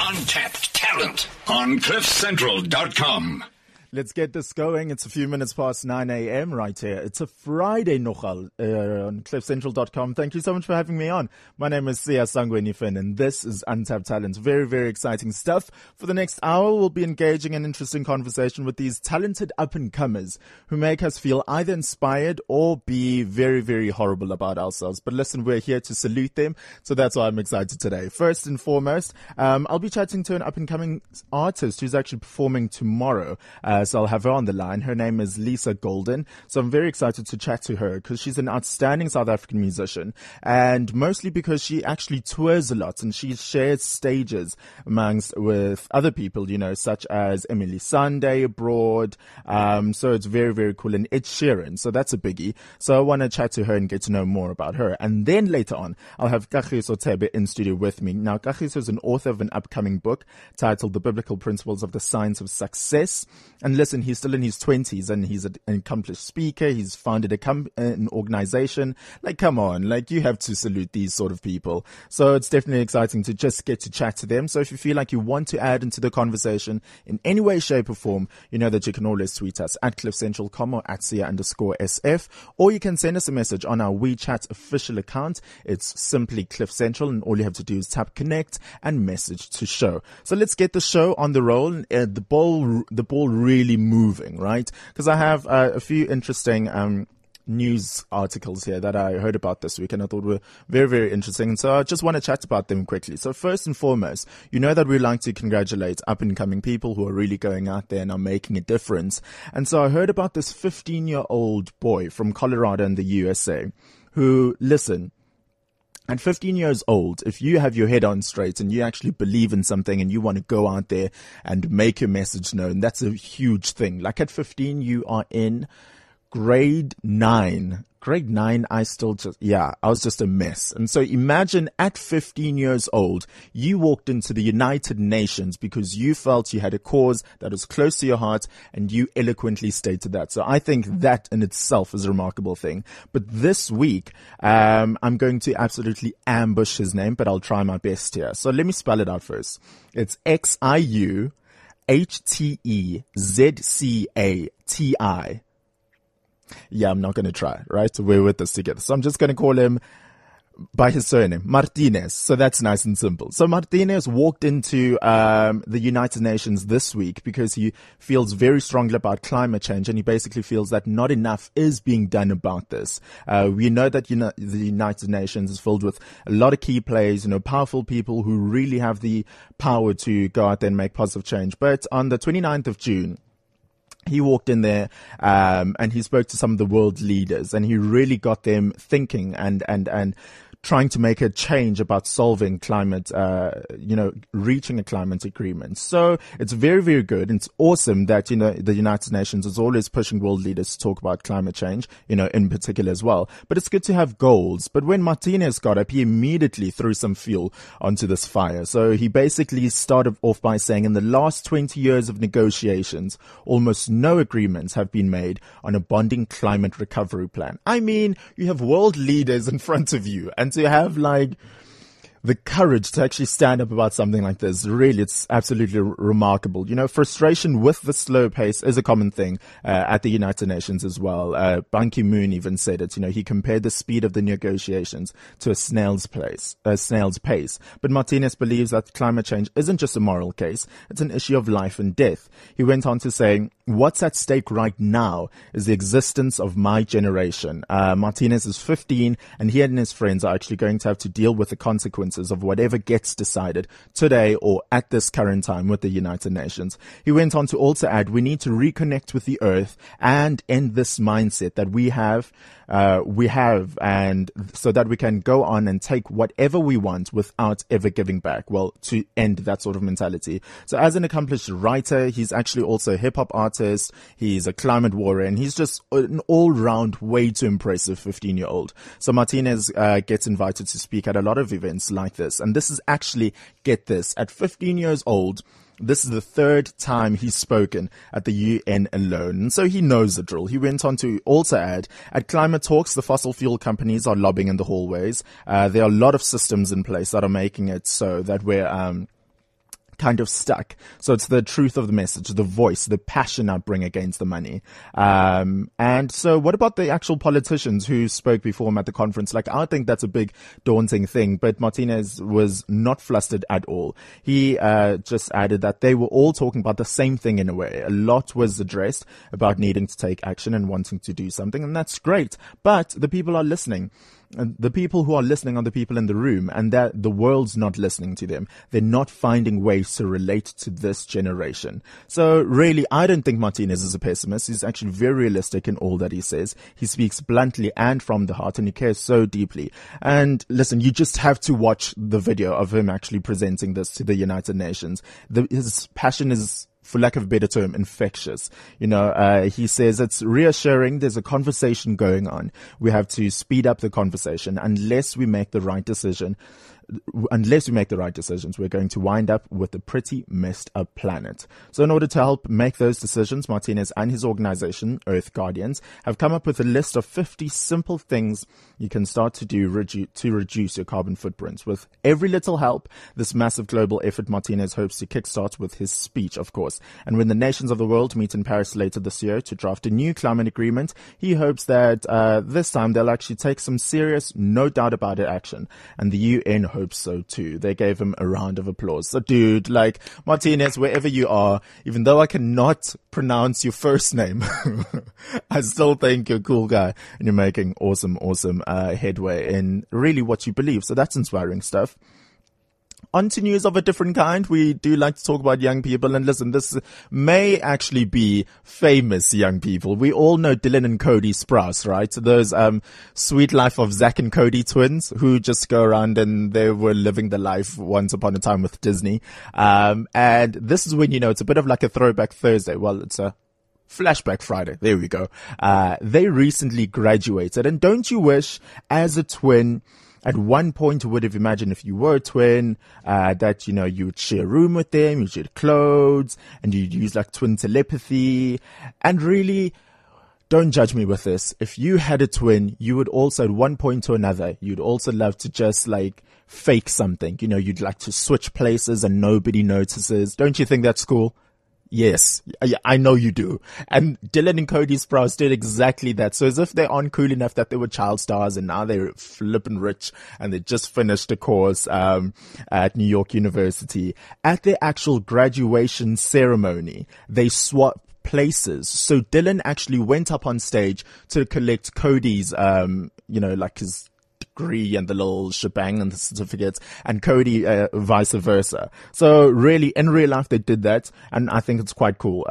Untapped talent on CliffCentral.com. Let's get this going. It's a few minutes past 9 a.m. right here. It's a Friday nogal on CliffCentral.com. Thank you so much for having me on. My name is Sia Sangweni-Finn, and this is Untapped Talent. Very, very exciting stuff. For the next hour, we'll be engaging in interesting conversation with these talented up-and-comers who make us feel either inspired or be very, very horrible about ourselves. But listen, we're here to salute them, so that's why I'm excited today. First and foremost, I'll be chatting to an up-and-coming artist who's actually performing tomorrow. So I'll have her on the line. Her name is Lisa Golden. So I'm very excited to chat to her because she's an outstanding South African musician, and mostly because she actually tours a lot and she shares stages with other people, you know, such as Emily Sunday abroad. So it's very, very cool. And Ed Sheeran. So that's a biggie. So I want to chat to her and get to know more about her. And then later on, I'll have Kagiso Thebe in studio with me. Now, Kagiso is an author of an upcoming book titled The Biblical Principles of the Science of Success. And listen, he's still in his 20s and he's an accomplished speaker. He's founded an organization. Like, come on, like you have to salute these sort of people. So it's definitely exciting to just get to chat to them. So if you feel like you want to add into the conversation in any way, shape or form, you know that you can always tweet us at CliffCentral.com or at @Sia_SF, or you can send us a message on our WeChat official account. It's simply Cliff Central, and all you have to do is tap connect and message to show. So let's get the show on the roll. The ball really moving, right? Because I have a few interesting news articles here that I heard about this week and I thought were very, very interesting. And so I just want to chat about them quickly. So first and foremost, you know that we like to congratulate up and coming people who are really going out there and are making a difference. And so I heard about this 15-year-old boy from Colorado in the USA who, listen, at 15 years old, if you have your head on straight and you actually believe in something and you want to go out there and make your message known, that's a huge thing. Like at 15, you are in grade 9. Grade 9, I was just a mess. And so imagine at 15 years old, you walked into the United Nations because you felt you had a cause that was close to your heart and you eloquently stated that. So I think that in itself is a remarkable thing. But this week, I'm going to absolutely ambush his name, but I'll try my best here. So let me spell it out first. It's XIUHTEZCATI. Yeah, I'm not going to try, right? We're with this together. So I'm just going to call him by his surname, Martinez. So that's nice and simple. So Martinez walked into the United Nations this week because he feels very strongly about climate change, and he basically feels that not enough is being done about this. We know that the United Nations is filled with a lot of key players, you know, powerful people who really have the power to go out there and make positive change. But on the 29th of June, he walked in there, and he spoke to some of the world leaders, and he really got them thinking and trying to make a change about solving climate, reaching a climate agreement. So it's very, very good. It's awesome that, you know, the United Nations is always pushing world leaders to talk about climate change, you know, in particular as well. But it's good to have goals. But when Martinez got up, he immediately threw some fuel onto this fire. So he basically started off by saying in the last 20 years of negotiations, almost no agreements have been made on a bonding climate recovery plan. I mean, you have world leaders in front of you, and to have like the courage to actually stand up about something like this, really, it's absolutely remarkable. You know, frustration with the slow pace is a common thing at the United Nations as well. Ban Ki-moon even said it. You know, he compared the speed of the negotiations to a snail's pace. But Martinez believes that climate change isn't just a moral case; it's an issue of life and death. He went on to say, "What's at stake right now is the existence of my generation." Martinez is 15, and he and his friends are actually going to have to deal with the consequences of whatever gets decided today or at this current time with the United Nations. He went on to also add, we need to reconnect with the earth and end this mindset that we have, and so that we can go on and take whatever we want without ever giving back. Well, to end that sort of mentality. So as an accomplished writer, he's actually also a hip hop artist. He's a climate warrior, and he's just an all round way too impressive 15-year-old. So Martinez gets invited to speak at a lot of events like this. And this is actually, get this, at 15 years old, this is the third time he's spoken at the UN alone. And so he knows the drill. He went on to also add, at climate talks, the fossil fuel companies are lobbying in the hallways. There are a lot of systems in place that are making it so that we're kind of stuck. So it's the truth of the message, the voice, the passion I bring against the money. And so what about the actual politicians who spoke before him at the conference? Like, I think that's a big daunting thing, but Martinez was not flustered at all. He just added that they were all talking about the same thing in a way. A lot was addressed about needing to take action and wanting to do something, and that's great. But the people are listening. And the people who are listening are the people in the room, and that the world's not listening to them. They're not finding ways to relate to this generation. So really, I don't think Martinez is a pessimist. He's actually very realistic in all that he says. He speaks bluntly and from the heart, and he cares so deeply. And listen, you just have to watch the video of him actually presenting this to the United Nations. His passion is, for lack of a better term, infectious. He says it's reassuring. There's a conversation going on. We have to speed up the conversation. Unless we make the right decisions, we're going to wind up with a pretty messed up planet. So in order to help make those decisions, Martinez and his organization, Earth Guardians, have come up with a list of 50 simple things you can start to do to reduce your carbon footprint. With every little help, this massive global effort Martinez hopes to kickstart with his speech, of course. And when the nations of the world meet in Paris later this year to draft a new climate agreement, he hopes that this time they'll actually take some serious, no doubt about it, action. And the UN hopes so too. They gave him a round of applause. So dude, like, Martinez, wherever you are, even though I cannot pronounce your first name, I still think you're a cool guy and you're making awesome headway in really what you believe. So that's inspiring stuff. On to news of a different kind. We do like to talk about young people, and listen, this may actually be famous young people. We all know Dylan and Cody Sprouse, right? Those Sweet Life of Zach and Cody twins who just go around and they were living the life once upon a time with Disney. And this is when, it's a bit of like a throwback Thursday. Well, it's a Flashback Friday. There we go. They recently graduated, and don't you wish, as a twin, at one point you would have imagined, if you were a twin, that, you would share a room with them, you'd share clothes, and you'd use like twin telepathy. And really, don't judge me with this. If you had a twin, you would also at one point or another, you'd also love to just like fake something. You'd like to switch places and nobody notices. Don't you think that's cool? Yes, I know you do. And Dylan and Cody Sprouse did exactly that. So as if they aren't cool enough that they were child stars and now they're flippin' rich and they just finished a course at New York University. At their actual graduation ceremony, they swapped places. So Dylan actually went up on stage to collect Cody's, like his degree and the little shebang and the certificates, and Cody vice versa. So really, in real life, they did that, and I think it's quite cool.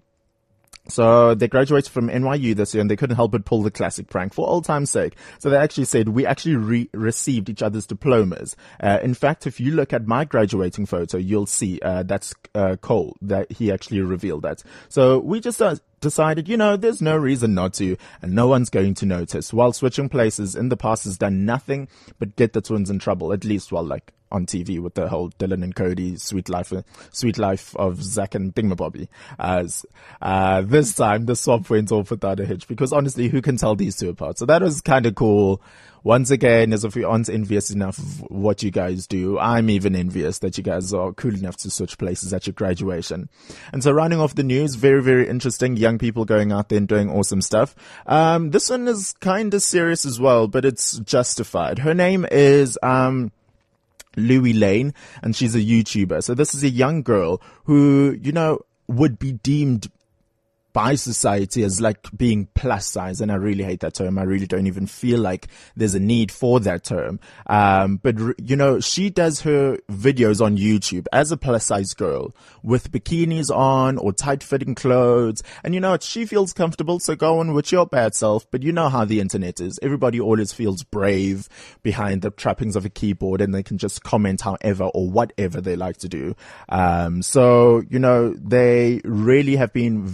So they graduated from NYU this year, and they couldn't help but pull the classic prank for old time's sake. So they actually said, we actually received each other's diplomas. In fact, if you look at my graduating photo, you'll see that's Cole, that he actually revealed that. So we just decided, there's no reason not to, and no one's going to notice. While switching places in the past has done nothing but get the twins in trouble, at least while on TV with the whole Dylan and Cody Sweet Life of Zach and Dingamabobby. This time the swap went off without a hitch, because honestly, who can tell these two apart? So that was kind of cool. Once again, as if you aren't envious enough of what you guys do, I'm even envious that you guys are cool enough to switch places at your graduation. And so rounding off the news, very, very interesting. Young people going out there and doing awesome stuff. This one is kind of serious as well, but it's justified. Her name is, Louis Lane, and she's a YouTuber. So this is a young girl who, would be deemed by society as like being plus size, and I really hate that term. I really don't even feel like there's a need for that term. But she does her videos on YouTube as a plus size girl with bikinis on or tight fitting clothes, and she feels comfortable, so go on with your bad self. But you know how the internet is. Everybody always feels brave behind the trappings of a keyboard, and they can just comment however or whatever they like to do. So they really have been very, very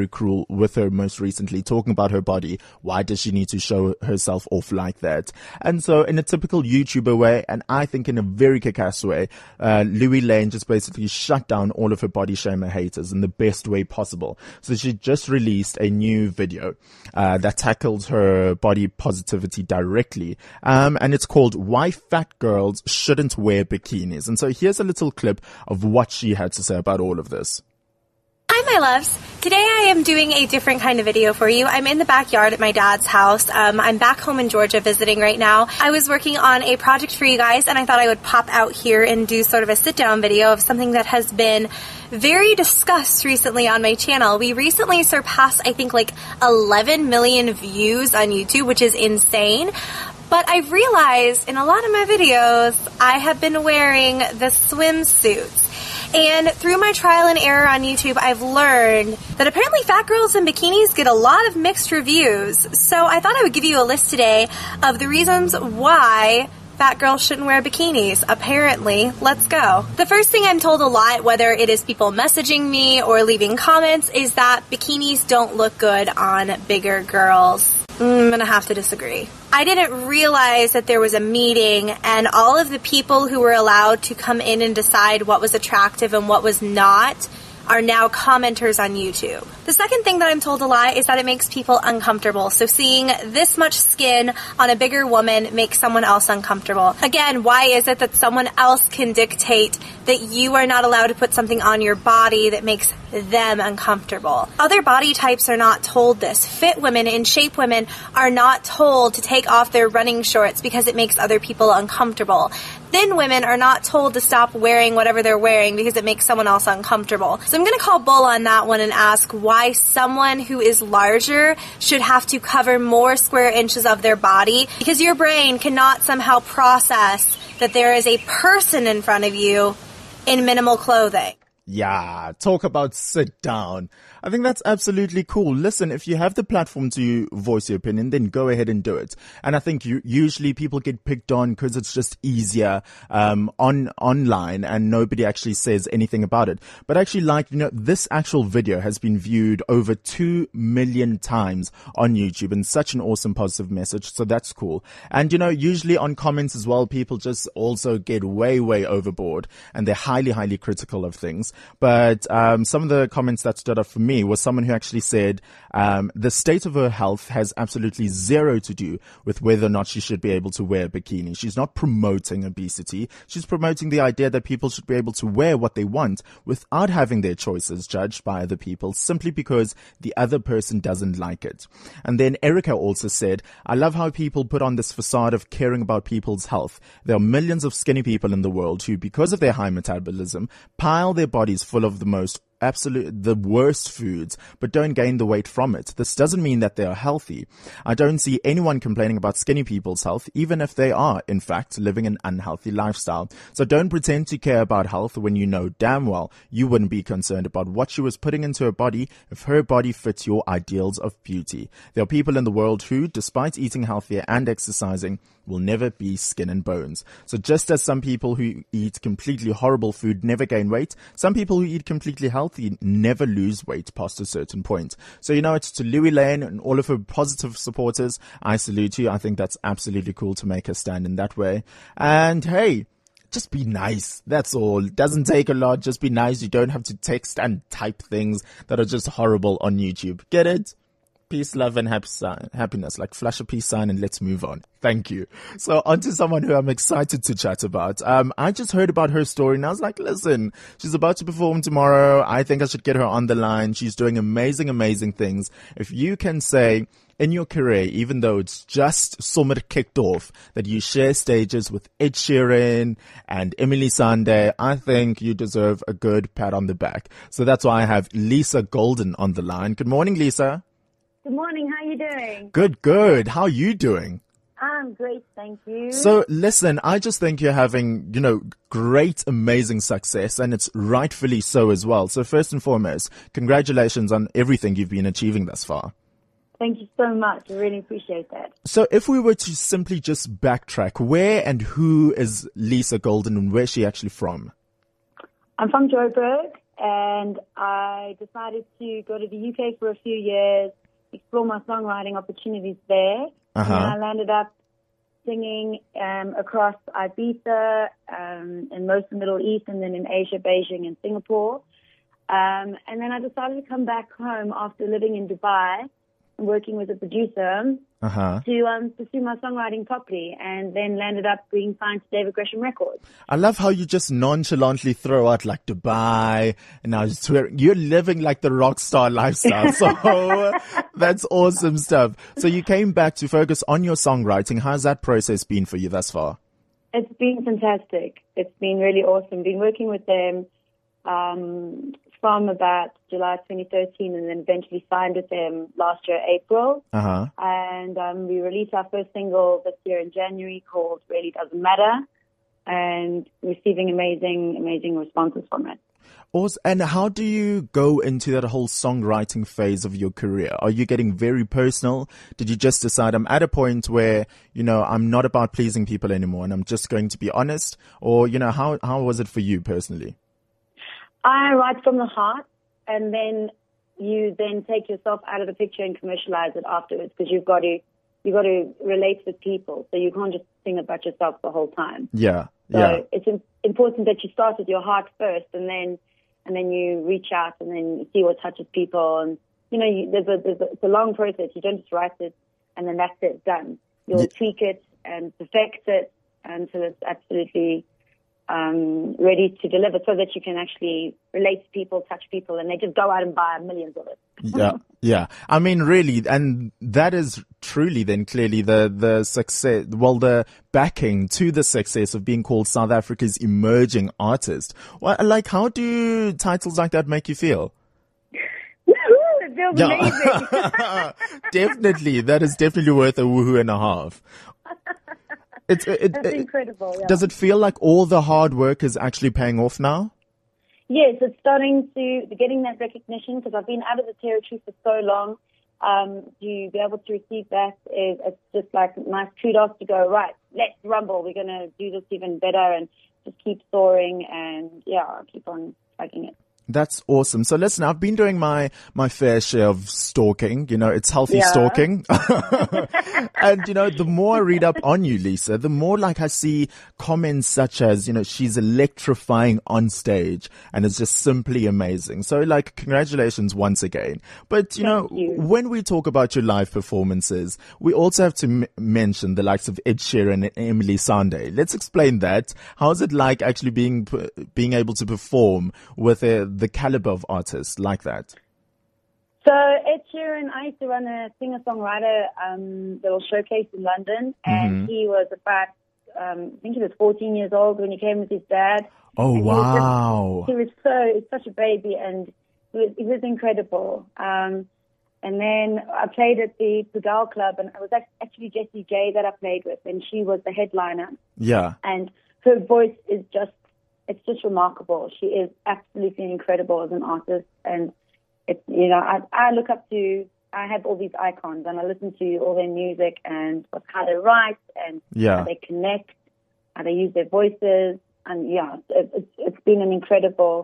very cruel with her most recently, talking about her body. Why does she need to show herself off like that? And so in a typical YouTuber way, and I think in a very kick-ass way, Louis Lane just basically shut down all of her body shamer haters in the best way possible. So she just released a new video that tackles her body positivity directly, and it's called Why Fat Girls Shouldn't Wear Bikinis. And so here's a little clip of what she had to say about all of this. Hi, my loves. Today I am doing a different kind of video for you. I'm in the backyard at my dad's house. I'm back home in Georgia visiting right now. I was working on a project for you guys, and I thought I would pop out here and do sort of a sit-down video of something that has been very discussed recently on my channel. We recently surpassed, I think, like 11 million views on YouTube, which is insane. But I've realized in a lot of my videos, I have been wearing the swimsuits. And through my trial and error on YouTube, I've learned that apparently fat girls in bikinis get a lot of mixed reviews. So I thought I would give you a list today of the reasons why fat girls shouldn't wear bikinis. Apparently, let's go. The first thing I'm told a lot, whether it is people messaging me or leaving comments, is that bikinis don't look good on bigger girls. I'm gonna have to disagree. I didn't realize that there was a meeting and all of the people who were allowed to come in and decide what was attractive and what was not are now commenters on YouTube. The second thing that I'm told a lot is that it makes people uncomfortable. So seeing this much skin on a bigger woman makes someone else uncomfortable. Again, why is it that someone else can dictate that you are not allowed to put something on your body that makes them uncomfortable? Other body types are not told this. Fit women and shape women are not told to take off their running shorts because it makes other people uncomfortable. Thin women are not told to stop wearing whatever they're wearing because it makes someone else uncomfortable. So I'm going to call bull on that one and ask why someone who is larger should have to cover more square inches of their body, because your brain cannot somehow process that there is a person in front of you in minimal clothing. Yeah, talk about sit down. I think that's absolutely cool. Listen, if you have the platform to voice your opinion, then go ahead and do it. And I think usually people get picked on because it's just easier online and nobody actually says anything about it. But actually, this actual video has been viewed over 2 million times on YouTube, and such an awesome positive message. So that's cool. And usually on comments as well, people just also get way overboard and they're highly critical of things. But some of the comments that stood up for me was someone who actually said the state of her health has absolutely zero to do with whether or not she should be able to wear a bikini. She's not promoting obesity. She's promoting the idea that people should be able to wear what they want without having their choices judged by other people simply because the other person doesn't like it. And then Erica also said, I love how people put on this facade of caring about people's health. There are millions of skinny people in the world who, because of their high metabolism, pile their bodies full of the worst foods, but don't gain the weight from it. This doesn't mean that they are healthy. I don't see anyone complaining about skinny people's health, even if they are, in fact, living an unhealthy lifestyle. So don't pretend to care about health when you know damn well you wouldn't be concerned about what she was putting into her body if her body fits your ideals of beauty. There are people in the world who, despite eating healthier and exercising, will never be skin and bones. So just as some people who eat completely horrible food never gain weight, some people who eat completely healthy never lose weight past a certain point. So it's to Louis Lane and all of her positive supporters. I salute you. I think that's absolutely cool to make her stand in that way. And hey, just be nice. That's all. It doesn't take a lot. Just be nice. You don't have to text and type things that are just horrible on YouTube. Get it? Peace, love, and happiness. Like flash a peace sign and let's move on. Thank you. So on to someone who I'm excited to chat about. I just heard about her story and I was like, listen, she's about to perform tomorrow. I think I should get her on the line. She's doing amazing things. If you can say in your career, even though it's just summer kicked off, that you share stages with Ed Sheeran and Emily Sande, I think you deserve a good pat on the back. So that's why I have Lisa Golden on the line. Good morning, Lisa. Good morning. How are you doing? Good. How are you doing? I'm great, thank you. So listen, I just think you're having, great, amazing success, and it's rightfully so as well. So first and foremost, congratulations on everything you've been achieving thus far. Thank you so much. I really appreciate that. So if we were to simply just backtrack, where and who is Lisa Golden and where's she actually from? I'm from Joburg, and I decided to go to the UK for a few years, explore my songwriting opportunities there. And then I landed up singing across Ibiza, in most of the Middle East, and then in Asia, Beijing, and Singapore. And then I decided to come back home after living in Dubai and working with a producer to pursue my songwriting properly, and then landed up being signed to David Gresham Records. I love how you just nonchalantly throw out like Dubai, and I swear you're living like the rock star lifestyle. So that's awesome stuff. So you came back to focus on your songwriting. How's that process been for you thus far? It's been fantastic. It's been really awesome. Been working with them from about July 2013, and then eventually signed with them last year, April. And we released our first single this year in January called Really Doesn't Matter, and receiving amazing responses from it. Awesome. And how do you go into that whole songwriting phase of your career? Are you getting very personal? Did you just decide I'm at a point where, I'm not about pleasing people anymore and I'm just going to be honest? Or, how was it for you personally? I write from the heart, and then you then take yourself out of the picture and commercialize it afterwards, because you've got to relate with people, so you can't just sing about yourself the whole time. So it's important that you start with your heart first, and then you reach out, and then you see what touches people, and it's a long process. You don't just write it and then that's it, done. You'll tweak it and perfect it until it's absolutely ready to deliver, so that you can actually relate to people, touch people, and they just go out and buy millions of it. Yeah. I mean, really, and that is truly then clearly the success, the backing to the success of being called South Africa's emerging artist. Well, how do titles like that make you feel? It feels amazing. Definitely. That is definitely worth a woohoo and a half. That's incredible. Yeah. Does it feel like all the hard work is actually paying off now? Yes, it's starting to getting that recognition, because I've been out of the territory for so long. To be able to receive that it's just like nice kudos to go, right, let's rumble. We're going to do this even better, and just keep soaring, and keep on plugging it. That's awesome. So listen, I've been doing my fair share of stalking. It's healthy stalking. And, the more I read up on you, Lisa, the more I see comments such as, she's electrifying on stage and it's just simply amazing. So congratulations once again. But, when we talk about your live performances, we also have to mention the likes of Ed Sheeran and Emily Sandé. Let's explain that. How is it like actually being able to perform with the caliber of artists like that? So Ed Sheeran, I used to run a singer-songwriter little showcase in London, and he was about, I think he was 14 years old when he came with his dad. Oh, and wow. He was such a baby, and he was incredible. And then I played at the Pugal Club, and it was actually Jessie J that I played with, and she was the headliner. Yeah. And her voice is it's just remarkable. She is absolutely incredible as an artist, and it's, I look up to, I have all these icons, and I listen to all their music and how they write and how they connect, how they use their voices, and it's been an incredible,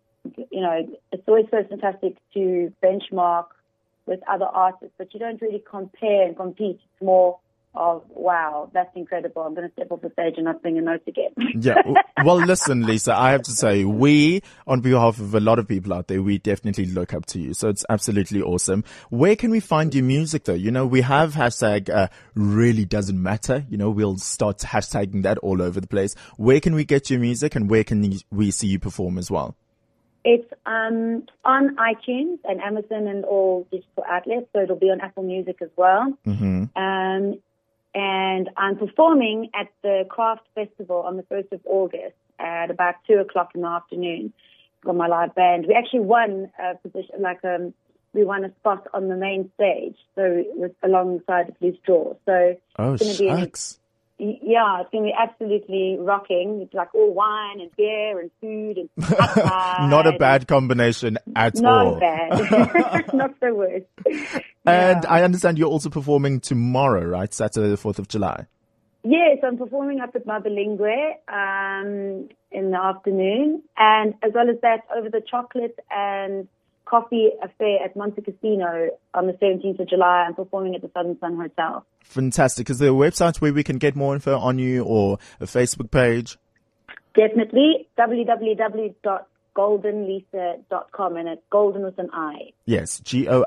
it's always so fantastic to benchmark with other artists, but you don't really compare and compete. It's more of, wow, that's incredible. I'm going to step off the stage and not sing a note again. Well, listen, Lisa, I have to say, we, on behalf of a lot of people out there, we definitely look up to you. So it's absolutely awesome. Where can we find your music though? We have hashtag really doesn't matter. We'll start hashtagging that all over the place. Where can we get your music, and where can we see you perform as well? It's on iTunes and Amazon and all digital outlets, so it'll be on Apple Music as well. And I'm performing at the Craft Festival on the 1st of August at about 2 o'clock in the afternoon for my live band. We actually won a position, we won a spot on the main stage, so it was alongside the Blue Straw. So it's going to be it's going to be absolutely rocking. It's like all wine and beer and food and not a bad combination at all. Not bad. Not the worst. And I understand you're also performing tomorrow, right? Saturday, the 4th of July. Yes, I'm performing up at Mother Lingwe in the afternoon. And as well as that, over the chocolate and coffee affair at Monte Casino on the 17th of July, I'm performing at the Southern Sun Hotel. Fantastic. Is there a website where we can get more info on you, or a Facebook page? Definitely, www.goldinlisa.com, and it's golden with an I. Yes,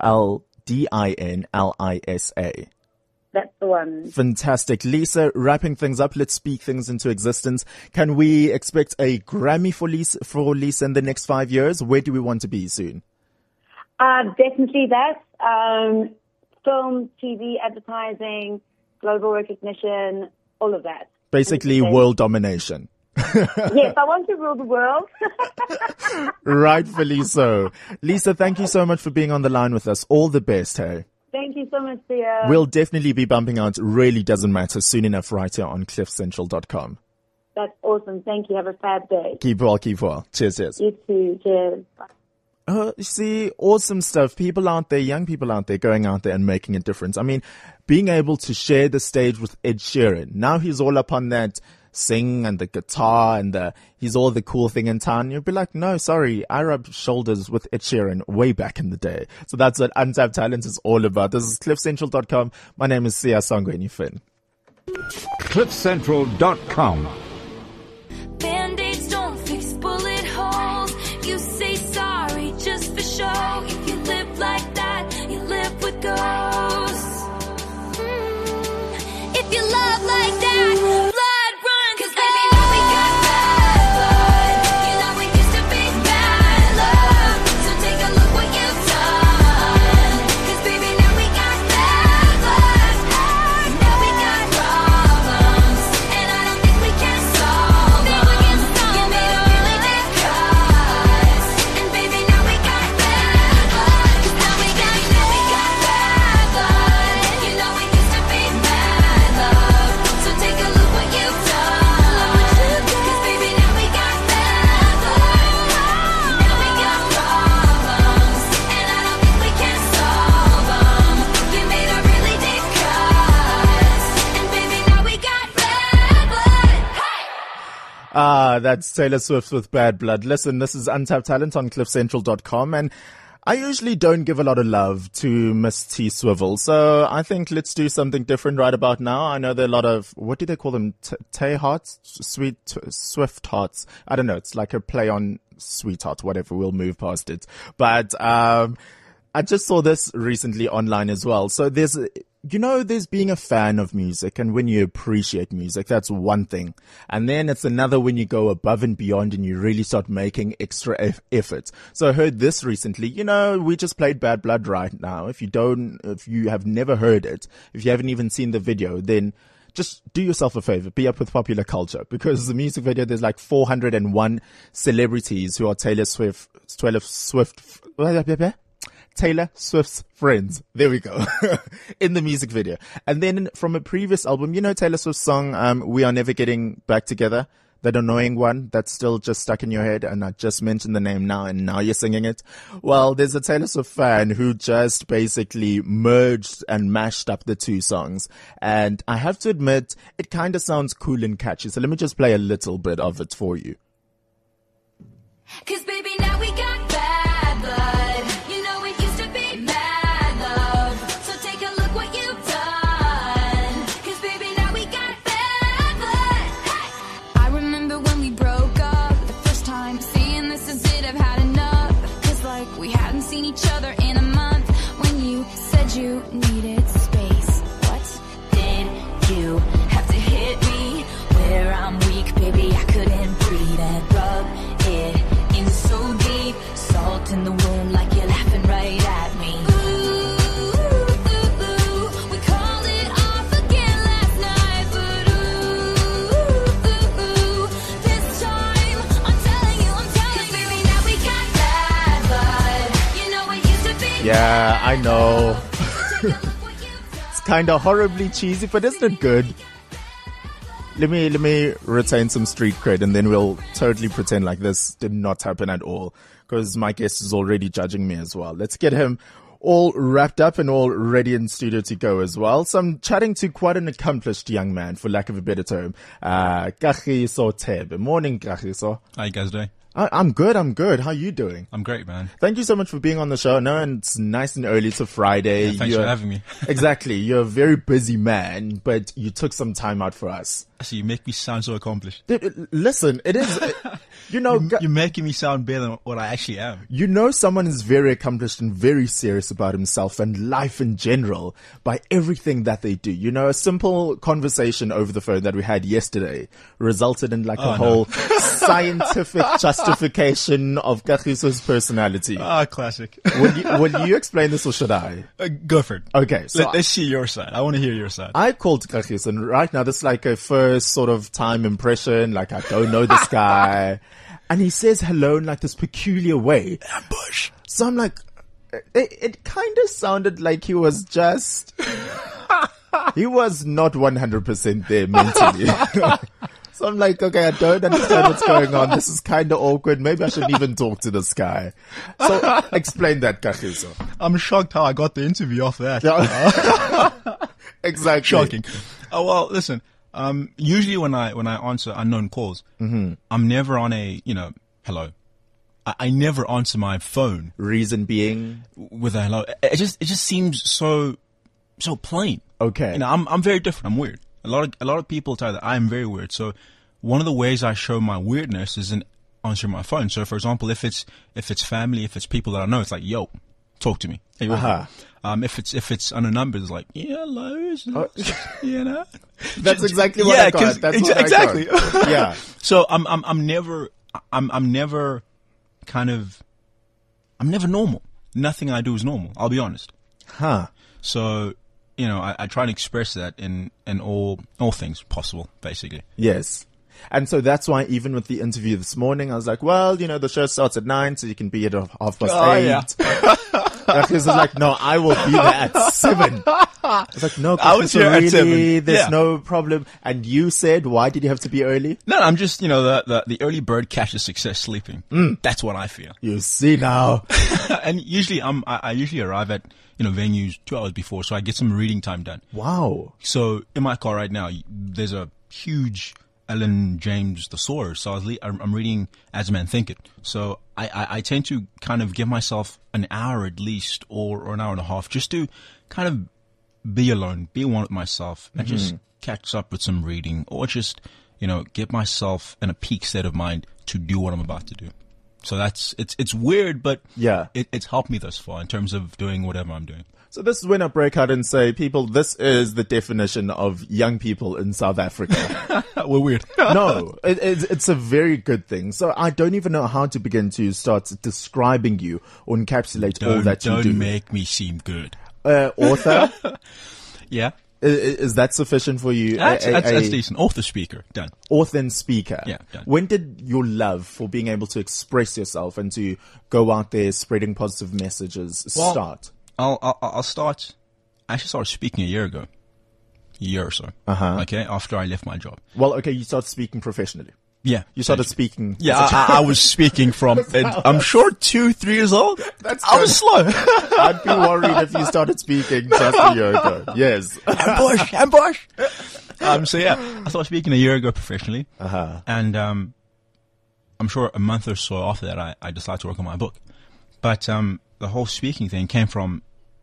GOLDINLISA. That's the one. Fantastic. Lisa, wrapping things up, let's speak things into existence. Can we expect a Grammy for Lisa in the next 5 years? Where do we want to be soon? Definitely that. Film, TV, advertising, global recognition, all of that. Basically world domination. Yes, I want to rule the world. Rightfully so. Lisa, thank you so much for being on the line with us. All the best, hey? Thank you so much, Thea. We'll definitely be bumping out Really Doesn't Matter soon enough right here on cliffcentral.com. That's awesome. Thank you. Have a fab day. Keep well, keep well. Cheers, cheers. You too. Cheers. Bye. You see, awesome stuff. People out there, young people out there, going out there and making a difference. I mean, being able to share the stage with Ed Sheeran. Now he's all up on that sing and the guitar and he's all the cool thing in town. You'll be like, no, sorry, I rubbed shoulders with Ed Sheeran way back in the day. So that's what Untapped Talent is all about. This is cliffcentral.com. My name is Sia Sangweni Finn. cliffcentral.com. Band-aids don't fix bullet holes. You say sorry just for show. If you live like that, you live with ghosts. If you love like that, blood run. 'Cause baby, now we got bad blood. You know we used to be bad love. So take a look what you've done. 'Cause baby, now we got bad blood. Now we got problems, and I don't think we can solve them. You made a really big cuts, and baby, now we got bad blood. 'Cause now we got bad blood. You know we used to be bad love. So take a look what you've done. 'Cause baby, now we got bad blood. Now we got problems, and I don't think we can solve them. You made a really deep cuts, and baby, now we got bad blood. Hey! That's Taylor Swift with Bad Blood. Listen, this is Untapped Talent on cliffcentral.com, and I usually don't give a lot of love to Miss T Swivel, so I think let's do something different right about now. I know there are a lot of, what do they call them? Tay hearts? Swift hearts? I don't know. It's like a play on sweetheart, whatever. We'll move past it. But, I just saw this recently online as well. So there's being a fan of music, and when you appreciate music, that's one thing. And then it's another when you go above and beyond and you really start making extra effort. So I heard this recently. We just played Bad Blood right now. If you have never heard it, if you haven't even seen the video, then just do yourself a favor, be up with popular culture, because the music video, there's like 401 celebrities who are Taylor Swift's friends. There we go. In the music video. And then from a previous album, Taylor Swift's song, We Are Never Getting Back Together, that annoying one that's still just stuck in your head, and I just mentioned the name now and now you're singing it. Well, there's a Taylor Swift fan who just basically merged and mashed up the two songs. And I have to admit, it kind of sounds cool and catchy. So let me just play a little bit of it for you. 'Cause baby, now we got bad blood. You know it used to be mad love. So take a look what you've done. 'Cause baby, now we got bad blood. Hey! I remember when we broke up the first time, saying this is it, I've had enough. 'Cause like we hadn't seen each other in a month. When you said you needed space, what did you have to hit me where I'm weak, baby? I couldn't breathe and rub it in so deep, salt in the wound like you're laughing right at me. Ooh, we called it off again last night, but ooh, this time I'm telling you, 'cause baby, now we got bad blood. You know it used to be. Yeah, I know. It's kind of horribly cheesy, but isn't it good? Let me retain some street cred, and then we'll totally pretend like this did not happen at all, because my guest is already judging me as well. Let's get him all wrapped up and all ready in studio to go as well. So I'm chatting to quite an accomplished young man, for lack of a better term. Kagiso Thebe. Morning, Kagiso. How you guys doing? I'm good. How you doing? I'm great, man. Thank you so much for being on the show. No, and it's nice and early. It's a Friday. Yeah, thanks for having me. Exactly. You're a very busy man, but you took some time out for us. So you make me sound so accomplished. Dude, listen, it is, you know, You're making me sound better than what I actually am. you know someone is very accomplished and very serious about himself and life in general by everything that they do. You know, a simple conversation over the phone that we had yesterday resulted in like a whole scientific justification of Kagiso's personality. Ah, classic. Will you explain this or should I? Go for it. Okay, so Let's see your side. I want to hear your side. I called Kagiso, and right now this is like a first sort of time impression, like I don't know this guy. And he says hello in like this peculiar way. Ambush. So I'm like, it kind of sounded like he was just, he was not 100% there mentally. So I'm like, okay, I don't understand what's going on. This is kind of awkward. Maybe I shouldn't even talk to this guy. So explain that, Kagiso. I'm shocked how I got the interview off that. Exactly. Shocking. Oh, well, listen. Usually when I answer unknown calls, I'm never on a, hello. I never answer my phone Reason being? with a hello. It just seems so plain. Okay. I'm very different. I'm weird. A lot of people tell that I'm very weird. So one of the ways I show my weirdness is in answering my phone. So for example, if it's family, if it's people that I know, it's like, yo, talk to me. Hey, if it's on a number, it's like, yeah, hello, That's exactly what I got. That's what exactly. I got. Yeah. So I'm never normal. Nothing I do is normal. I'll be honest. Huh. So, I try to express that in all things possible, basically. Yes. And so that's why even with the interview this morning, I was like, well, the show starts at 9, so you can be at 8:30. Yeah. He's like, no, I will be there at 7. I was like, no, I was here at 7. There's Yeah. no problem. And you said, why did you have to be early? No, I'm just, the early bird catches success sleeping. That's what I feel. You see now. And usually I usually arrive at, venues 2 hours before, so I get some reading time done. Wow. So in my car right now, there's a huge Ellen James Thesaurus. So I'm reading As a Man Thinketh. So I tend to kind of give myself an hour at least or an hour and a half just to kind of be alone, be one with myself and just catch up with some reading or just, get myself in a peak state of mind to do what I'm about to do. So it's weird, but Yeah. it's helped me thus far in terms of doing whatever I'm doing. So this is when I break out and say, people, this is the definition of young people in South Africa. We're weird. No, it's a very good thing. So I don't even know how to begin to start describing you or encapsulate all that you do. Don't make me seem good. Author, Yeah. is that sufficient for you? That's decent. Author, speaker, done. Author and speaker. Yeah, done. When did your love for being able to express yourself and to go out there spreading positive messages start? I'll start. I actually started speaking a year or so. Okay, after I left my job. Well, okay, you started speaking professionally. Yeah, You started speaking. Yeah, I was speaking from. I'm sure 2-3 years old. I was slow. I'd be worried if you started speaking just a year ago. Yes. Ambush. So yeah, I started speaking a year ago professionally, and I'm sure a month or so after that, I decided to work on my book. But the whole speaking thing came from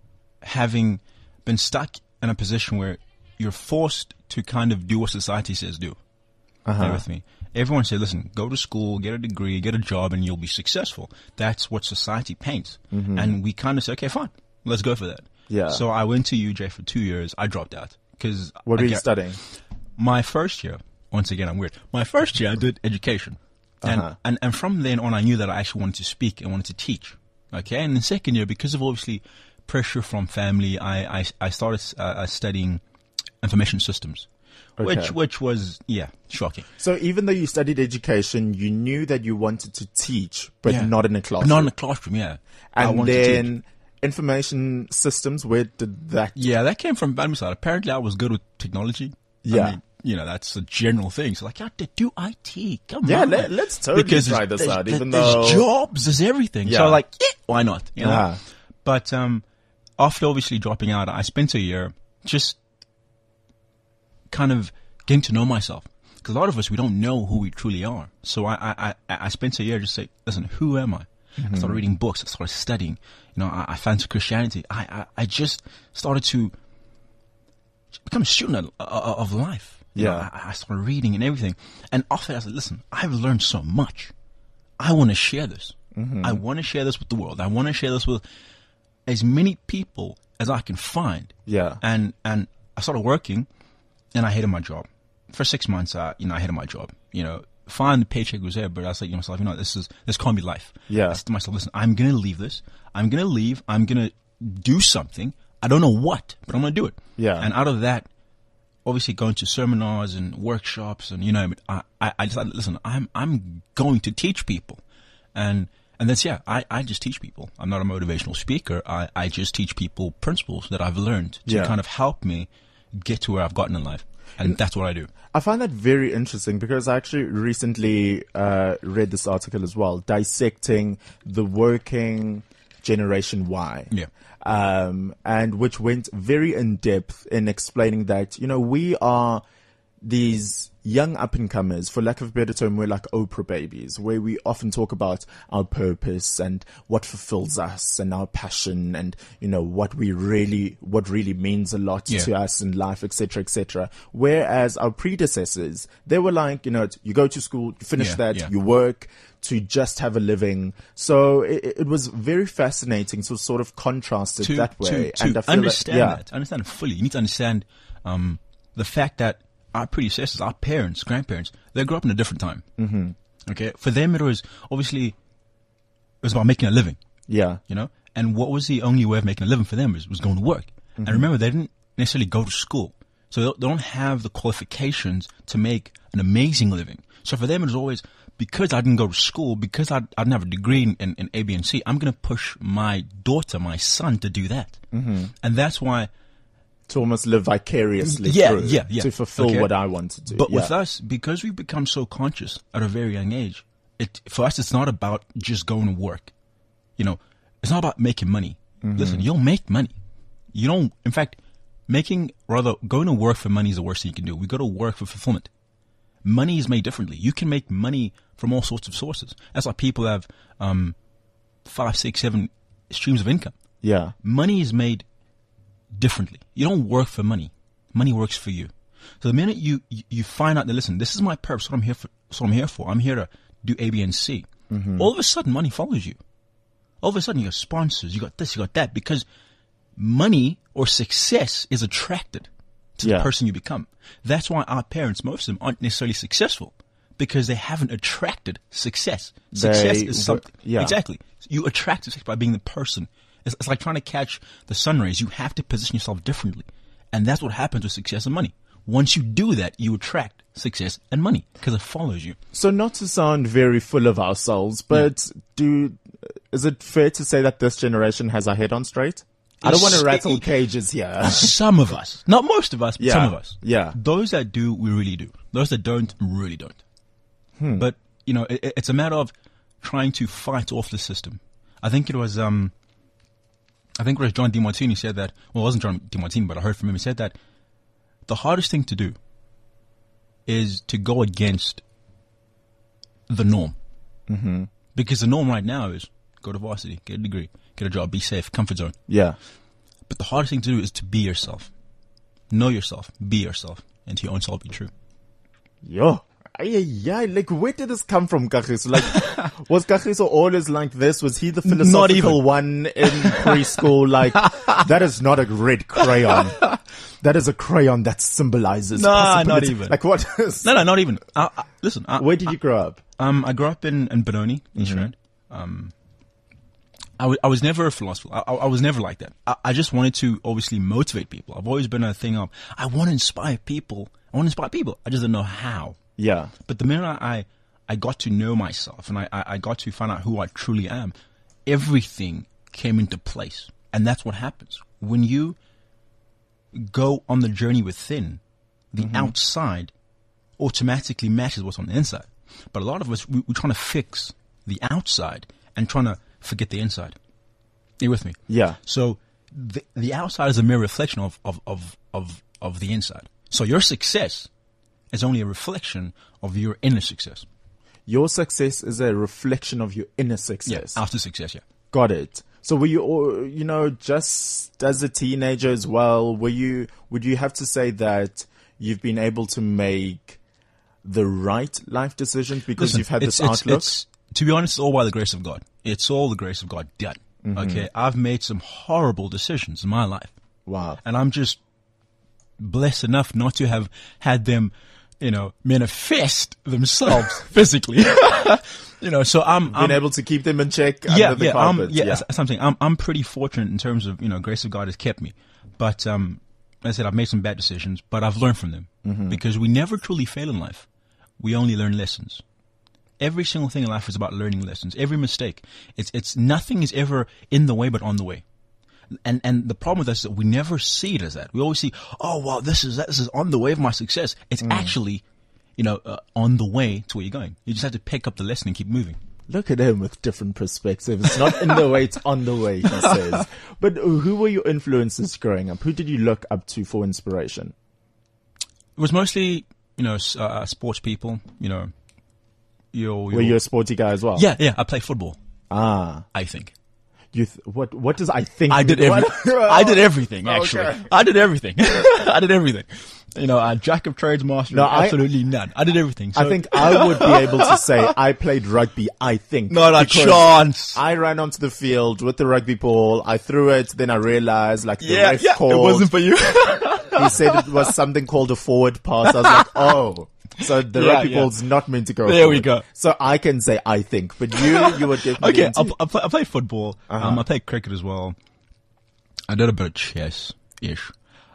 having been stuck in a position where you're forced to kind of do what society says do. Bear with me. Everyone said, listen, go to school, get a degree, get a job, and you'll be successful. That's what society paints. And we kind of say, okay, fine, let's go for that. Yeah. So I went to UJ for 2 years. I dropped out because What were you studying? my first year, once again, I'm weird. My first year, I did education. And from then on, I knew that I actually wanted to speak and wanted to teach. Okay. And the second year, because of obviously pressure from family, I started studying information systems, which was, shocking. So even though you studied education, you knew that you wanted to teach, but not in a classroom. Not in a classroom, yeah. I And wanted to teach. then information systems, where did that? Yeah, that came from Badminton. Apparently, I was good with technology. Yeah. I mean, that's a general thing. So like, do IT. Come Yeah, on. let's totally Because try this out, even there's though. jobs, there's everything. Yeah. So like, why not? You know? Yeah. But after obviously dropping out, I spent a year just kind of getting to know myself. Because a lot of us, we don't know who we truly are. So I spent a year just saying, listen, who am I? I started reading books. I started studying. You know, I fancied Christianity. I just started to become a student of life. You know, I started reading and everything. And after that, I said, listen, I've learned so much. I want to share this. I want to share this with the world. I want to share this with as many people as I can find. Yeah. And I started working, and I hated my job. For 6 months, I hated my job. You know, fine, the paycheck was there, but I was like to myself, this can't be life. Yeah. I said to myself, listen, I'm going to leave this. I'm going to leave. I'm going to do something. I don't know what, but I'm going to do it. Yeah. And out of that, obviously going to seminars and workshops and, I decided, listen, I'm going to teach people. And that's, I just teach people. I'm not a motivational speaker. I just teach people principles that I've learned to kind of help me get to where I've gotten in life. And that's what I do. I find that very interesting because I actually recently read this article as well, dissecting the working generation Y. Yeah. And which went very in depth in explaining that, we are these young up-and-comers, for lack of a better term, we're like Oprah babies, where we often talk about our purpose and what fulfills us and our passion and, what really means a lot to us in life, etc., etc. Whereas our predecessors, they were like, you go to school, you finish you work to just have a living. So it was very fascinating to sort of contrast it that way. And I feel understand it fully. You need to understand the fact that our predecessors, our parents, grandparents, they grew up in a different time. Mm-hmm. Okay, for them it was about making a living. Yeah, and what was the only way of making a living for them was going to work. Mm-hmm. And remember, they didn't necessarily go to school, so they don't have the qualifications to make an amazing living. So for them, it was always, because I didn't go to school, because I didn't have a degree in A, B, and C, I'm going to push my daughter, my son, to do that. Mm-hmm. And that's why. To almost live vicariously through, to fulfill what I want to do. But with us, because we've become so conscious at a very young age, for us, it's not about just going to work. It's not about making money. Mm-hmm. Listen, you'll make money. Going to work for money is the worst thing you can do. We go to work for fulfillment. Money is made differently. You can make money from all sorts of sources. That's why people have 5, 6, 7 streams of income. Yeah. Money is made differently. You don't work for money. Money works for you. So the minute you find out that, listen, this is my purpose, what I'm here for. I'm here to do A, B, and C. Mm-hmm. All of a sudden, money follows you. All of a sudden, you got sponsors, you got this, you got that, because money or success is attracted to the person you become. That's why our parents, most of them, aren't necessarily successful, because they haven't attracted success. Success is something. Exactly. You attract success by being the person. It's like trying to catch the sun rays. You have to position yourself differently. And that's what happens with success and money. Once you do that, you attract success and money because it follows you. So not to sound very full of ourselves, but is it fair to say that this generation has our head on straight? I don't want to rattle cages here. Some of us. Not most of us, but some of us. Yeah. Those that do, we really do. Those that don't, really don't. But, it's a matter of trying to fight off the system. I think it was John DeMartini said that, well, it wasn't John DeMartini, but I heard from him, he said that the hardest thing to do is to go against the norm. Mm-hmm. Because the norm right now is go to varsity, get a degree, get a job, be safe, comfort zone. Yeah. But the hardest thing to do is to be yourself. Know yourself, be yourself, and to your own self be true. Yo. Yeah, like where did this come from, Kagiso? Like, was Kagiso always like this? Was he the philosophical one in preschool? Like, that is not a red crayon. That is a crayon that symbolizes not even. Like what is? No, not even. Listen. Where did you grow up? I grew up in Benoni, East Rand. I was never a philosopher. I was never like that. I just wanted to obviously motivate people. I've always been a thing of, I want to inspire people. I just didn't know how. Yeah. But the minute I got to know myself and I got to find out who I truly am, everything came into place. And that's what happens. When you go on the journey within, the outside automatically matches what's on the inside. But a lot of us, we're trying to fix the outside and trying to forget the inside. Are you with me? Yeah. So the outside is a mere reflection of the inside. So your success is only a reflection of your inner success. Your success is a reflection of your inner success. After success, yeah. Got it. So were you, just as a teenager as well, would you have to say that you've been able to make the right life decisions because you've had this outlook? To be honest, it's all by the grace of God. It's all the grace of God done. Okay. I've made some horrible decisions in my life. Wow. And I'm just blessed enough not to have had them, manifest themselves physically. So I'm able to keep them in check under the carpet. Something. I'm pretty fortunate in terms of, grace of God has kept me. But, as I said, I've made some bad decisions, but I've learned from them because we never truly fail in life. We only learn lessons. Every single thing in life is about learning lessons. Every mistake. It's nothing is ever in the way, but on the way. And the problem with us is that we never see it as that. We always see, oh, wow, this is on the way of my success. It's actually, on the way to where you're going. You just have to pick up the lesson and keep moving. Look at him with different perspectives. It's not in the way, it's on the way, he says. But who were your influences growing up? Who did you look up to for inspiration? It was mostly, sports people, Were you a sporty guy as well? Yeah, I play football. I think. What does I think? I did everything, actually. Okay. I did everything. I did everything. Jack of trades, master, absolutely none. I did everything. So. I think I would be able to say I played rugby, I think. Not a chance. I ran onto the field with the rugby ball, I threw it, then I realized the ref called. It wasn't for you. He said it was something called a forward pass. I was like, oh. So the rugby ball's not meant to go there forward. We go. So I can say I think, but you would definitely. Okay, I play football. I play cricket as well. I did a bit of chess-ish.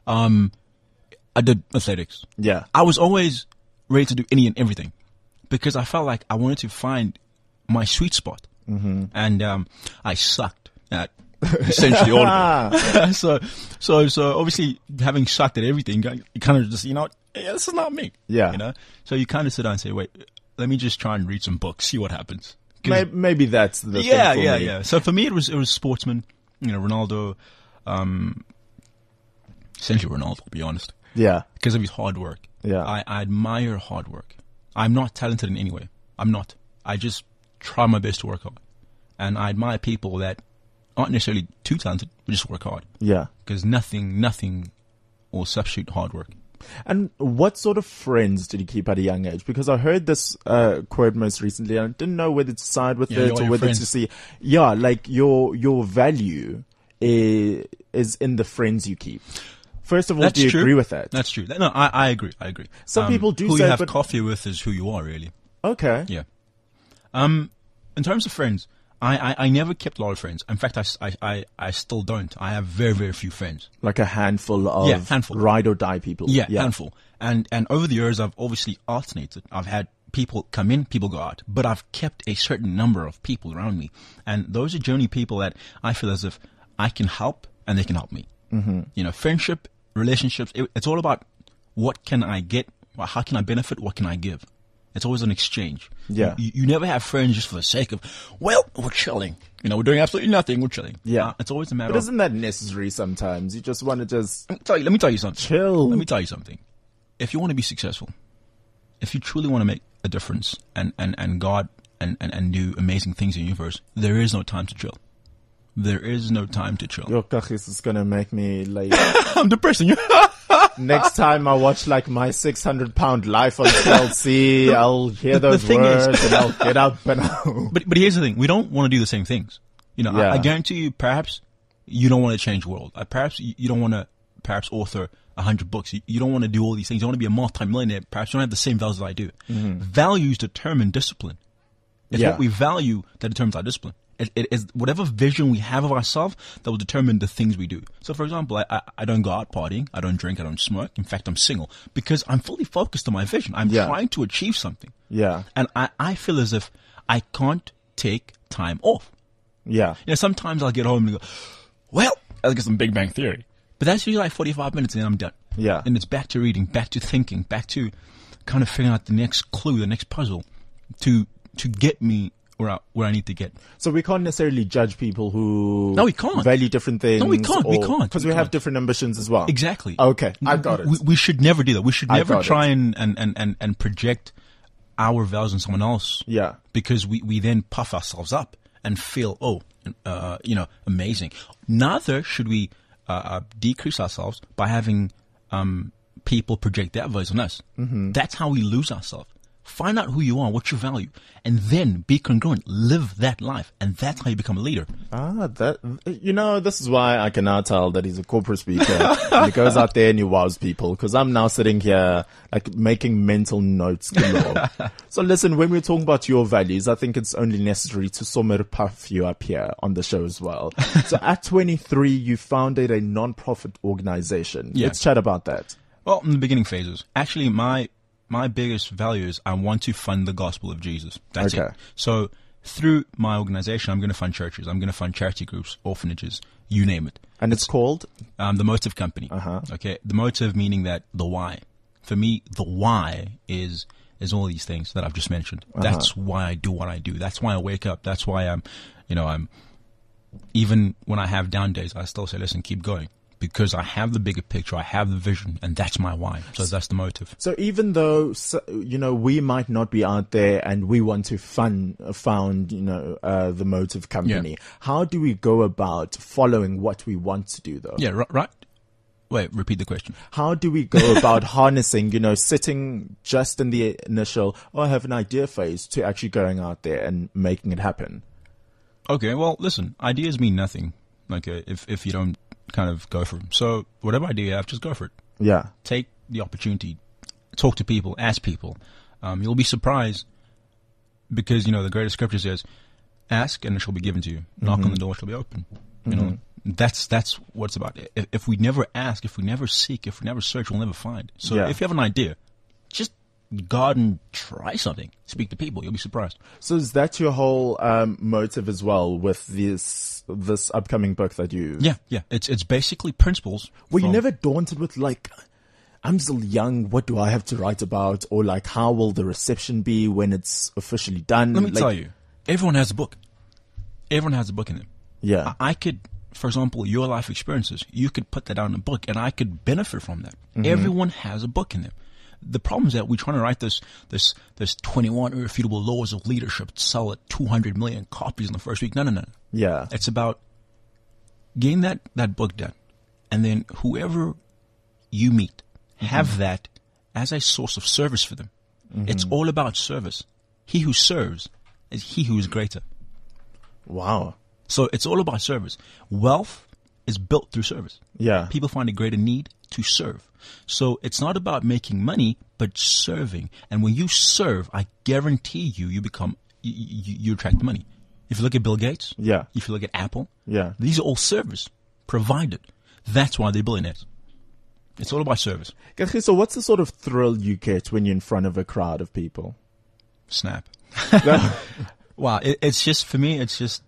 I did athletics. Yeah. I was always ready to do any and everything because I felt like I wanted to find my sweet spot. And I sucked at essentially all of it. So obviously having sucked at everything, you kind of just, this is not me. Yeah. So you kind of sit down and say, wait, let me just try and read some books, see what happens. Maybe that's the thing for me. Yeah. So for me, it was sportsmen, Ronaldo, essentially Ronaldo, to be honest. Yeah. Because of his hard work. Yeah. I admire hard work. I'm not talented in any way. I'm not. I just try my best to work hard. And I admire people that aren't necessarily too talented, but just work hard. Yeah. Because nothing will substitute hard work. And what sort of friends did you keep at a young age? Because I heard this quote most recently, and I didn't know whether to side with it or whether to see. Yeah, like your value is in the friends you keep. First of all, do you agree with that? That's true. No, I agree. Some people do who say, you have coffee with is who you are, really. Okay. Yeah. In terms of friends, I never kept a lot of friends. In fact, I still don't. I have very, very few friends. Like a handful of ride or die people. Yeah, handful. And over the years, I've obviously alternated. I've had people come in, people go out. But I've kept a certain number of people around me. And those are generally people that I feel as if I can help and they can help me. Friendship, relationships, it's all about what can I get, how can I benefit, what can I give. It's always an exchange. Yeah. You never have friends just for the sake of, we're chilling. We're doing absolutely nothing. We're chilling. Yeah. It's always a matter But isn't that necessary sometimes? You just want to let me tell you something. Chill. Let me tell you something. If you want to be successful, if you truly want to make a difference and God and do amazing things in the universe, there is no time to chill. There is no time to chill. Your kachis is going to make me like... I'm depressing you. Next time I watch like my 600-pound life on TLC, I'll hear those words and I'll get up and I'll... But here's the thing. We don't want to do the same things. I guarantee you, perhaps you don't want to change the world. Perhaps you don't want to author 100 books. You don't want to do all these things. You want to be a multi-millionaire. Perhaps you don't have the same values as I do. Values determine discipline. It's what we value that determines our discipline. It is whatever vision we have of ourselves that will determine the things we do. So, for example, I don't go out partying. I don't drink. I don't smoke. In fact, I'm single because I'm fully focused on my vision. I'm trying to achieve something. Yeah. And I feel as if I can't take time off. Yeah. Sometimes I'll get home and go, well, I'll get some Big Bang Theory. But that's usually like 45 minutes and then I'm done. Yeah. And it's back to reading, back to thinking, back to kind of figuring out the next clue, the next puzzle to get me where I need to get. So we can't necessarily judge people who No, we can't. value different things. No, we can't. We can't. Because We we have can't. different ambitions as well. Exactly. Okay, I got it. We should never do that. We should I never got try it. and project our values on someone else. Yeah. Because we then puff ourselves up and feel, amazing. Neither should we decrease ourselves by having people project their values on us. Mm-hmm. That's how we lose ourselves. Find out who you are, what you value, and then be congruent. Live that life, and that's how you become a leader. This is why I can now tell that he's a corporate speaker. And he goes out there and he wows people, because I'm now sitting here like making mental notes galore. So listen, when we're talking about your values, I think it's only necessary to somewhere puff you up here on the show as well. So at 23, you founded a non-profit organization. Yeah. Let's chat about that. Well, in the beginning phases, actually, my biggest value is I want to fund the gospel of Jesus. That's Okay. it. So through my organization, I'm going to fund churches. I'm going to fund charity groups, orphanages, you name it. And it's called? The Motive Company. Uh-huh. Okay. The motive meaning that the why. For me, the why is all these things that I've just mentioned. That's why I do what I do. That's why I wake up. That's why I'm even when I have down days, I still say, listen, keep going. Because I have the bigger picture, I have the vision, and that's my why. So that's the motive. So even though, we might not be out there and we want to found, the Motive Company, Yeah. how do we go about following what we want to do though? Yeah, right. Wait, repeat the question. How do we go about harnessing, sitting just in the initial, I have an idea phase, to actually going out there and making it happen? Okay, well, listen, ideas mean nothing. Okay, if you don't kind of go for them. So whatever idea you have, just go for it. Yeah. Take the opportunity, talk to people, ask people. You'll be surprised because, the greatest scripture says, ask and it shall be given to you. Knock on the door, it shall be open. That's what it's about. If we never ask, if we never seek, if we never search, we'll never find. So Yeah. if you have an idea, just go out and try something. Speak to people. You'll be surprised. So is that your whole motive as well with this upcoming book that you... Yeah. It's basically principles. Were you from- never daunted with I'm still young, what do I have to write about? Or how will the reception be when it's officially done? Let me tell you, everyone has a book. Everyone has a book in them. Yeah. I could, for example, your life experiences, you could put that out in a book and I could benefit from that. Everyone has a book in them. The problem is that we're trying to write this 21 irrefutable laws of leadership to sell at 200 million copies in the first week. No. Yeah. It's about getting that book done. And then whoever you meet, have that as a source of service for them. It's all about service. He who serves is he who is greater. Wow. So it's all about service. Wealth is built through service. Yeah. People find a greater need to serve. So it's not about making money, but serving. And when you serve, I guarantee you become, you attract the money. If you look at Bill Gates, Yeah. if you look at Apple, Yeah. these are all service provided. That's why they're billionaires. It's all about service. Okay, so what's the sort of thrill you get when you're in front of a crowd of people? Snap. Wow. It's just, for me, it's just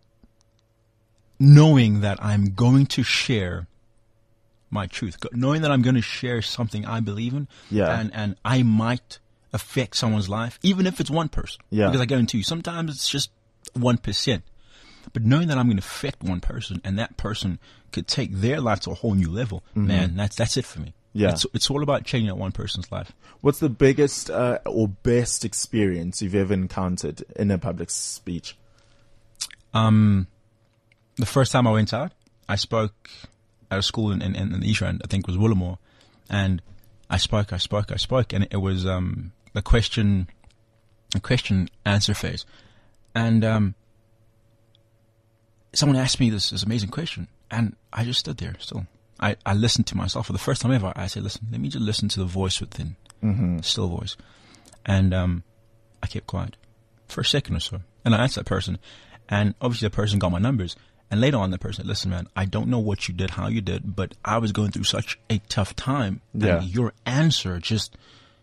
knowing that I'm going to share my truth, knowing that I'm going to share something I believe in, Yeah. and I might affect someone's life, even if it's one person. Yeah. Because I guarantee you, sometimes it's just 1%. But knowing that I'm going to affect one person and that person could take their life to a whole new level, man, that's it for me. Yeah. It's all about changing that one person's life. What's the biggest or best experience you've ever encountered in a public speech? The first time I went out, I spoke at a school in the East Rand, I think it was Willamore, and I spoke, and it was the question answer phase, and someone asked me this amazing question, and I just stood there still. I listened to myself for the first time ever. I said, listen, let me just listen to the voice within, still voice, and I kept quiet for a second or so, and I asked that person, and obviously the person got my numbers. And later on, the person said, listen, man, I don't know what you did, how you did, but I was going through such a tough time. Yeah. And your answer just,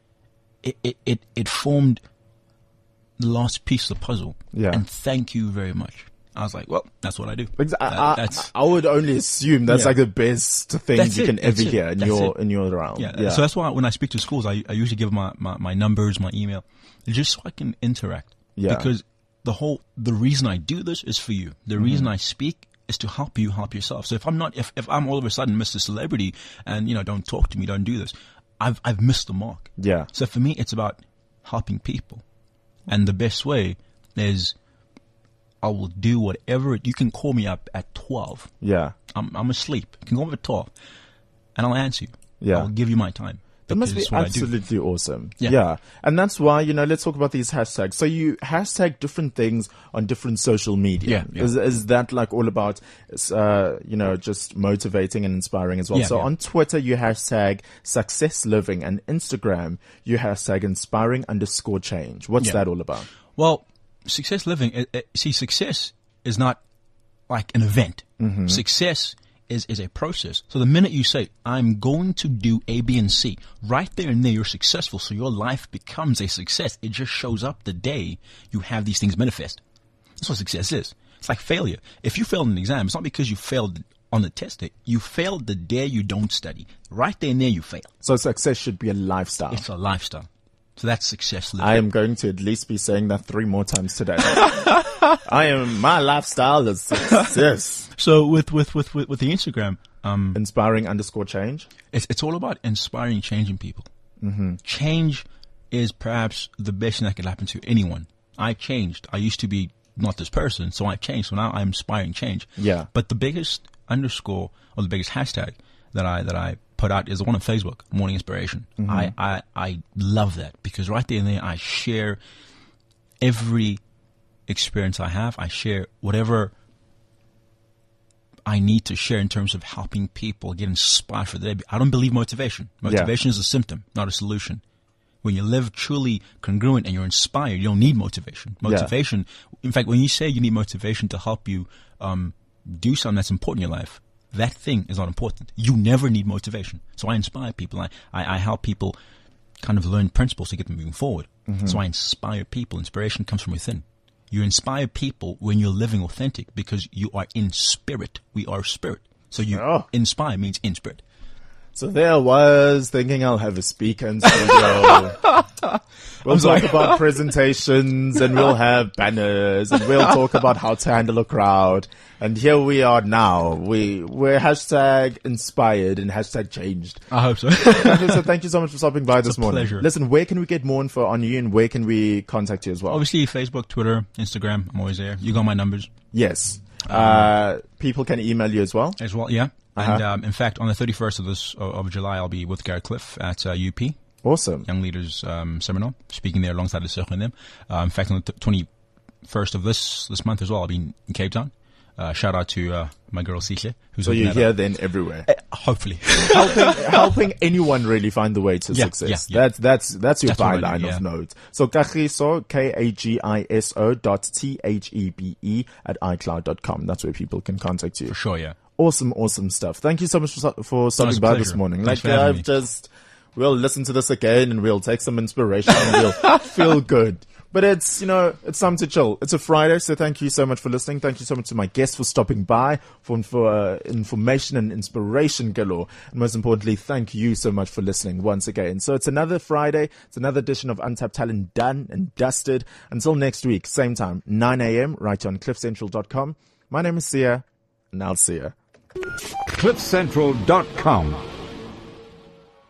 it formed the last piece of the puzzle. Yeah. And thank you very much. I was like, well, that's what I do. I would only assume that's Yeah. like the best thing That's you it, can that's ever it, hear in that's your it. in your realm. Yeah. So that's why when I speak to schools, I usually give my numbers, my email, just so I can interact. Yeah. Because the reason I do this is for you. The reason I speak is to help you help yourself. So if I'm all of a sudden Mr. Celebrity and, don't talk to me, don't do this, I've missed the mark. Yeah. So for me, it's about helping people. And the best way is I will do whatever. You can call me up at 12. Yeah. I'm asleep. You can call me up at 12 and I'll answer you. Yeah. I'll give you my time. That must be Because it's what I do. absolutely awesome. Yeah. And that's why, let's talk about these hashtags. So you hashtag different things on different social media. Yeah. Is that like all about, just motivating and inspiring as well? Yeah, So yeah. on Twitter, you hashtag success living, and Instagram, you hashtag inspiring_change. What's Yeah. that all about? Well, success living, success is not like an event. Success is a process. So the minute you say, I'm going to do A, B, and C, right there and there you're successful. So your life becomes a success. It just shows up the day you have these things manifest. That's what success is. It's like failure. If you failed an exam, it's not because you failed on the test day. You failed the day you don't study. Right there and there you fail. So success should be a lifestyle. It's a lifestyle. So that's success living. I am going to at least be saying that 3 more times today. My lifestyle is success. So with the Instagram, Inspiring_change. it's all about inspiring, changing people. Change is perhaps the best thing that could happen to anyone. I changed. I used to be not this person, so I changed. So now I'm inspiring change. Yeah. But the biggest underscore or the biggest hashtag that I put out is the one on Facebook, Morning Inspiration. I love that because right there and there I share every experience I have. I share whatever I need to share in terms of helping people get inspired for the day. I don't believe motivation. Motivation is a symptom, not a solution. When you live truly congruent and you're inspired, you don't need motivation. Motivation, in fact, when you say you need motivation to help you do something that's important in your life, that thing is not important. You never need motivation. So I inspire people. I help people kind of learn principles to get them moving forward. So I inspire people. Inspiration comes from within. You inspire people when you're living authentic because you are in spirit. We are spirit. So you inspire means in spirit. So there I was thinking I'll have a speaker in studio. We'll talk about presentations and we'll have banners and we'll talk about how to handle a crowd. And here we are now. We're hashtag inspired and hashtag changed. I hope so. So thank you so much for stopping by this morning. Pleasure. Listen, where can we get more info on you and where can we contact you as well? Obviously, Facebook, Twitter, Instagram. I'm always there. You got my numbers Yes. People can email you as well. as well. Yeah. And in fact, on the 31st of July, I'll be with Garrett Cliff at UP. Awesome. Young Leaders Seminar, speaking there alongside the Circle and them. In fact, on the 21st of this month as well, I'll be in Cape Town. Shout out to my girl Sihle, who's So looking you're at here then everywhere. hopefully. helping anyone really find the way to Yeah, success. yeah. That's your That's what I do, byline yeah. of notes. So Kagiso, KAGISO.THEBE at iCloud.com. That's where people can contact you. For sure, yeah. Awesome stuff. Thank you so much for stopping a by pleasure. this morning. Thanks for having me. We'll listen to this again and we'll take some inspiration and we'll feel good. But it's time to chill. It's a Friday, so thank you so much for listening. Thank you so much to my guests for stopping by, for information and inspiration galore. And most importantly, thank you so much for listening once again. So it's another Friday. It's another edition of Untapped Talent done and dusted. Until next week, same time, 9 a.m. right on cliffcentral.com. My name is Sia, and I'll see ya. CliffCentral.com.